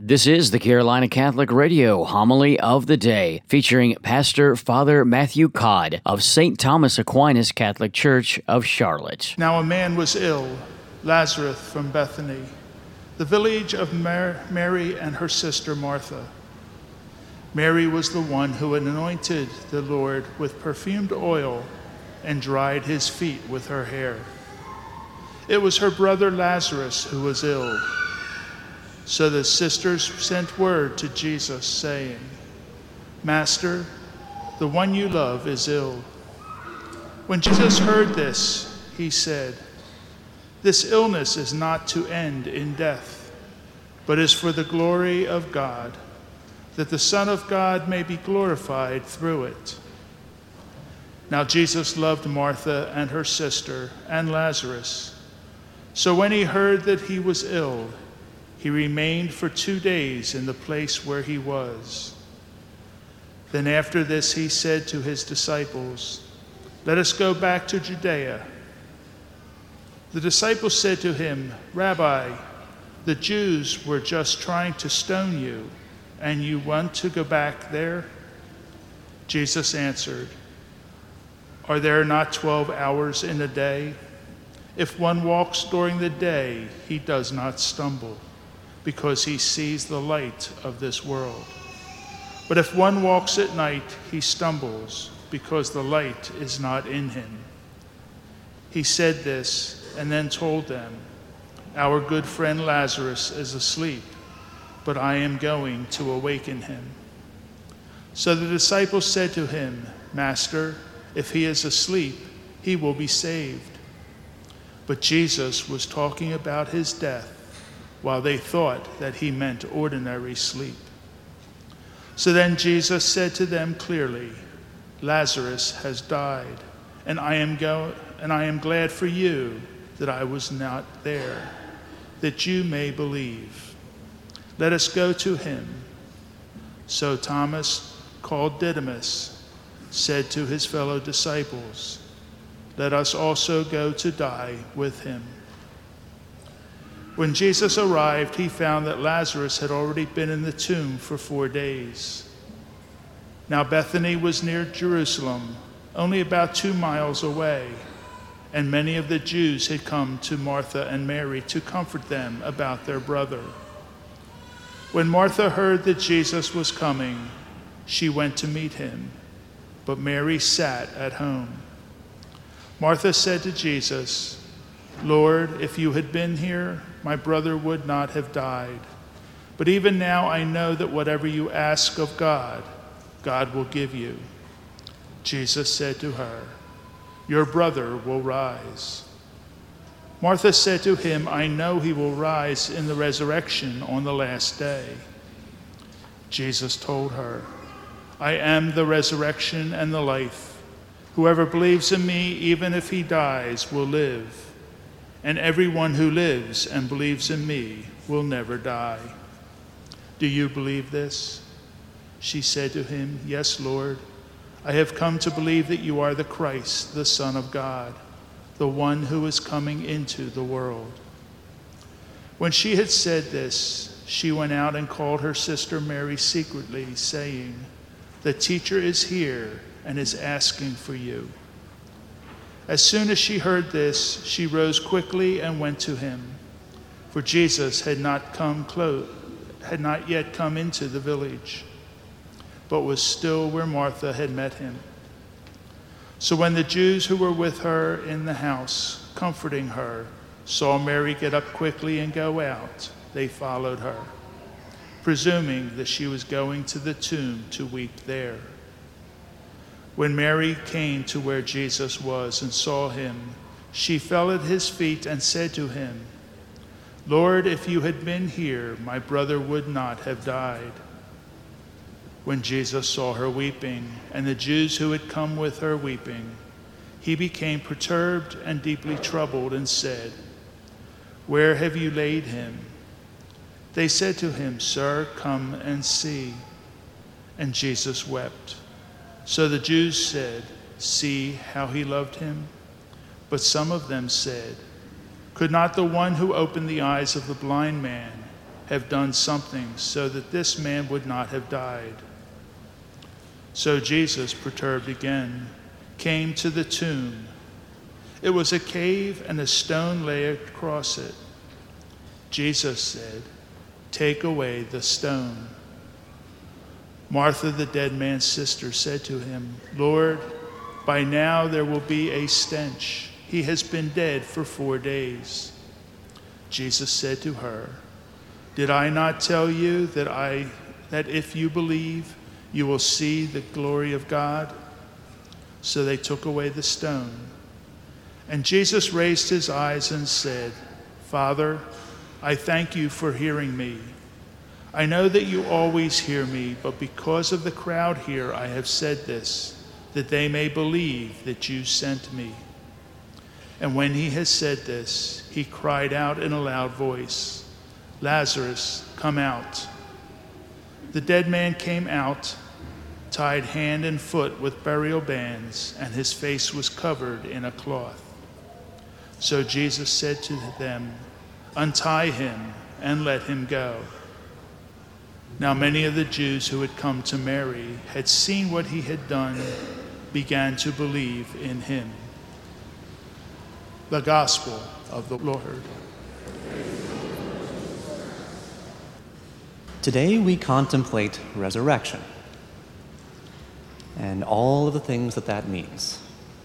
This is the Carolina Catholic Radio Homily of the Day, featuring Pastor Father Matthew Codd of St. Thomas Aquinas Catholic Church of Charlotte. Now a man was ill, Lazarus from Bethany, the village of Mary and her sister Martha. Mary was the one who had anointed the Lord with perfumed oil and dried his feet with her hair. It was her brother Lazarus who was ill. So the sisters sent word to Jesus, saying, "Master, the one you love is ill." When Jesus heard this, he said, "This illness is not to end in death, but is for the glory of God, that the Son of God may be glorified through it." Now Jesus loved Martha and her sister and Lazarus. So when he heard that he was ill, he remained for 2 days in the place where he was. Then after this he said to his disciples, "Let us go back to Judea." The disciples said to him, "Rabbi, the Jews were just trying to stone you, and you want to go back there?" Jesus answered, "Are there not 12 hours in a day? If one walks during the day, he does not stumble, because he sees the light of this world. But if one walks at night, he stumbles, because the light is not in him." He said this and then told them, "Our good friend Lazarus is asleep, but I am going to awaken him." So the disciples said to him, "Master, if he is asleep, he will be saved." But Jesus was talking about his death, while they thought that he meant ordinary sleep. So then Jesus said to them clearly, "Lazarus has died, and I am glad for you that I was not there, that you may believe. Let us go to him." So Thomas, called Didymus, said to his fellow disciples, "Let us also go to die with him." When Jesus arrived, he found that Lazarus had already been in the tomb for 4 days. Now Bethany was near Jerusalem, only about 2 miles away, and many of the Jews had come to Martha and Mary to comfort them about their brother. When Martha heard that Jesus was coming, she went to meet him, but Mary sat at home. Martha said to Jesus, "Lord, if you had been here, my brother would not have died. But even now I know that whatever you ask of God, God will give you." Jesus said to her, "Your brother will rise." Martha said to him, "I know he will rise in the resurrection on the last day." Jesus told her, "I am the resurrection and the life. Whoever believes in me, even if he dies, will live. And everyone who lives and believes in me will never die. Do you believe this?" She said to him, "Yes, Lord. I have come to believe that you are the Christ, the Son of God, the one who is coming into the world." When she had said this, she went out and called her sister Mary secretly, saying, "The teacher is here and is asking for you." As soon as she heard this, she rose quickly and went to him, for Jesus had not yet come into the village, but was still where Martha had met him. So when the Jews who were with her in the house, comforting her, saw Mary get up quickly and go out, they followed her, presuming that she was going to the tomb to weep there. When Mary came to where Jesus was and saw him, she fell at his feet and said to him, "Lord, if you had been here, my brother would not have died." When Jesus saw her weeping, and the Jews who had come with her weeping, he became perturbed and deeply troubled and said, "Where have you laid him?" They said to him, "Sir, come and see." And Jesus wept. So the Jews said, "See how he loved him?" But some of them said, "Could not the one who opened the eyes of the blind man have done something so that this man would not have died." So Jesus, perturbed again, came to the tomb. It was a cave, and a stone lay across it. Jesus said, "Take away the stone." Martha, the dead man's sister, said to him, "Lord, by now there will be a stench. He has been dead for 4 days." Jesus said to her, "Did I not tell you that if you believe, you will see the glory of God?" So they took away the stone. And Jesus raised his eyes and said, "Father, I thank you for hearing me. I know that you always hear me, but because of the crowd here I have said this, that they may believe that you sent me." And when he had said this, he cried out in a loud voice, "Lazarus, come out." The dead man came out, tied hand and foot with burial bands, and his face was covered in a cloth. So Jesus said to them, "Untie him and let him go." Now many of the Jews who had come to Mary had seen what he had done, began to believe in him. The Gospel of the Lord. Today we contemplate resurrection and all of the things that means.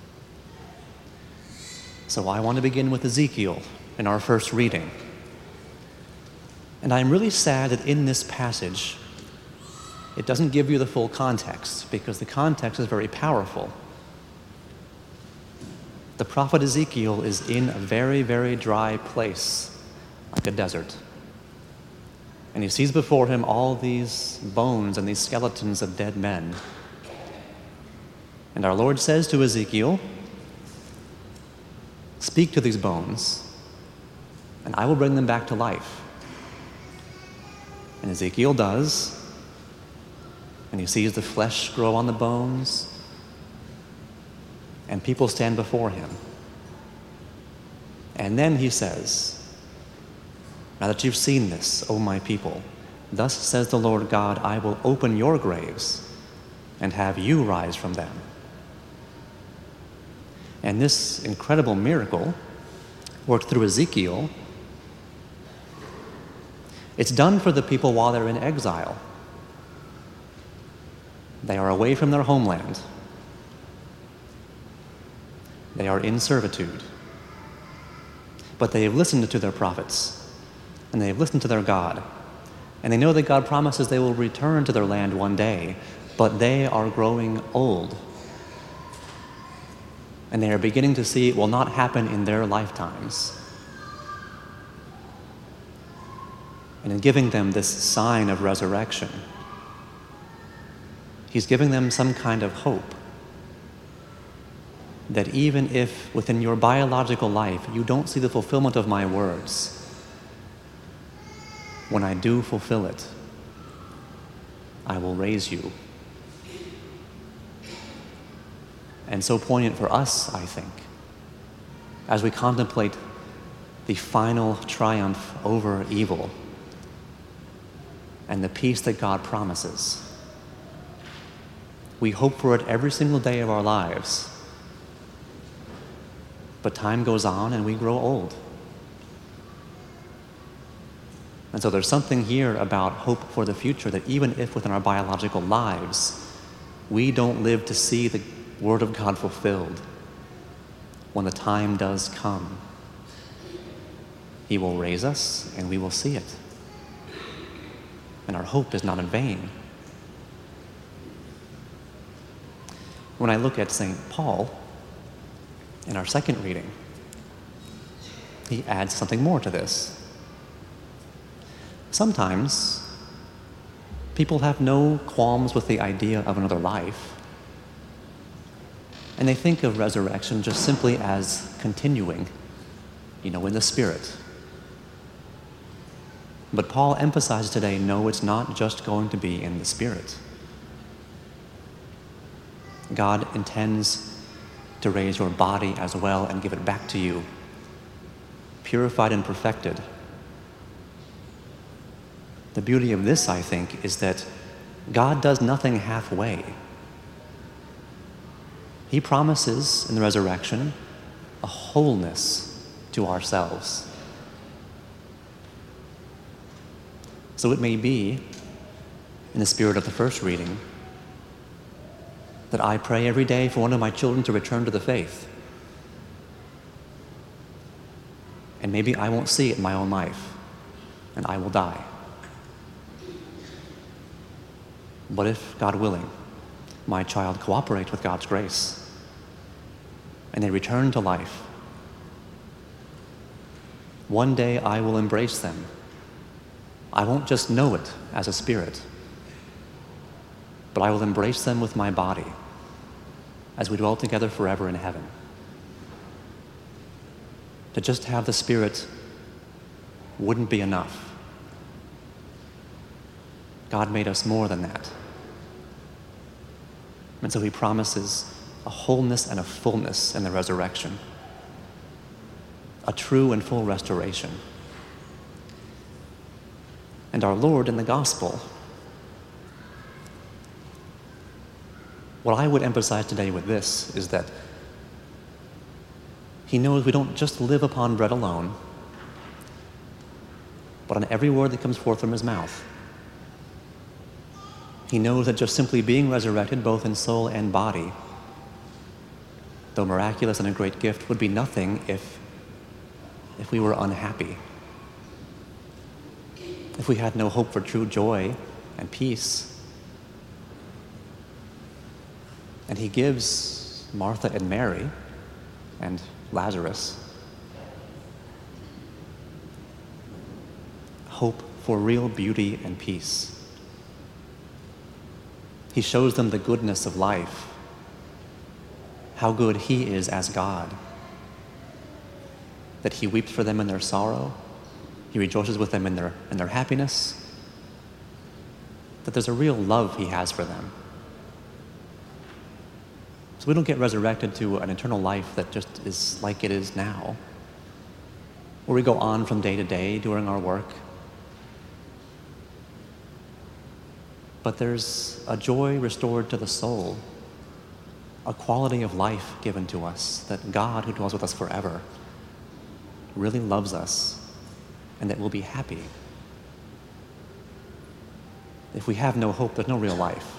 So I want to begin with Ezekiel in our first reading. And I'm really sad that in this passage, it doesn't give you the full context, because the context is very powerful. The prophet Ezekiel is in a very, very dry place, like a desert. And he sees before him all these bones and these skeletons of dead men. And our Lord says to Ezekiel, "Speak to these bones, and I will bring them back to life." And Ezekiel does, and he sees the flesh grow on the bones, and people stand before him. And then he says, "Now that you've seen this, O my people, thus says the Lord God, I will open your graves and have you rise from them." And this incredible miracle worked through Ezekiel. It's done for the people while they're in exile. They are away from their homeland. They are in servitude. But they have listened to their prophets, and they have listened to their God. And they know that God promises they will return to their land one day, but they are growing old. And they are beginning to see it will not happen in their lifetimes. And in giving them this sign of resurrection, he's giving them some kind of hope that even if within your biological life you don't see the fulfillment of my words, when I do fulfill it, I will raise you. And so poignant for us, I think, as we contemplate the final triumph over evil and the peace that God promises. We hope for it every single day of our lives, but time goes on and we grow old. And so there's something here about hope for the future, that even if within our biological lives we don't live to see the Word of God fulfilled, when the time does come, he will raise us and we will see it. And our hope is not in vain. When I look at St. Paul in our second reading, he adds something more to this. Sometimes people have no qualms with the idea of another life, and they think of resurrection just simply as continuing, in the spirit. But Paul emphasizes today, no, it's not just going to be in the spirit. God intends to raise your body as well and give it back to you, purified and perfected. The beauty of this, I think, is that God does nothing halfway. He promises in the resurrection a wholeness to ourselves. So it may be, in the spirit of the first reading, that I pray every day for one of my children to return to the faith. And maybe I won't see it in my own life, and I will die. But if, God willing, my child cooperates with God's grace, and they return to life, one day I will embrace them. I won't just know it as a spirit, but I will embrace them with my body as we dwell together forever in heaven. To just have the Spirit wouldn't be enough. God made us more than that. And so he promises a wholeness and a fullness in the resurrection, a true and full restoration. And our Lord in the gospel, what I would emphasize today with this is that he knows we don't just live upon bread alone, but on every word that comes forth from his mouth. He knows that just simply being resurrected, both in soul and body, though miraculous and a great gift, would be nothing if we were unhappy, if we had no hope for true joy and peace. And he gives Martha and Mary and Lazarus hope for real beauty and peace. He shows them the goodness of life, how good he is as God, that he weeps for them in their sorrow, he rejoices with them in their happiness, that there's a real love he has for them. So we don't get resurrected to an eternal life that just is like it is now, where we go on from day to day doing our work. But there's a joy restored to the soul, a quality of life given to us, that God, who dwells with us forever, really loves us, and that we'll be happy. If we have no hope, there's no real life.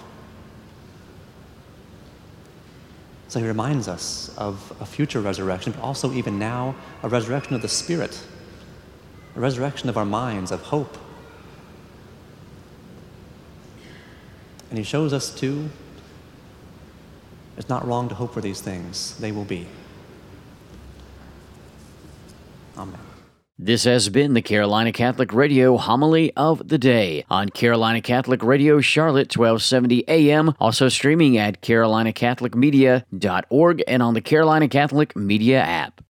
So he reminds us of a future resurrection, but also even now, a resurrection of the Spirit, a resurrection of our minds, of hope. And he shows us, too, it's not wrong to hope for these things. They will be. Amen. This has been the Carolina Catholic Radio Homily of the Day on Carolina Catholic Radio Charlotte, 1270 AM, also streaming at carolinacatholicmedia.org and on the Carolina Catholic Media app.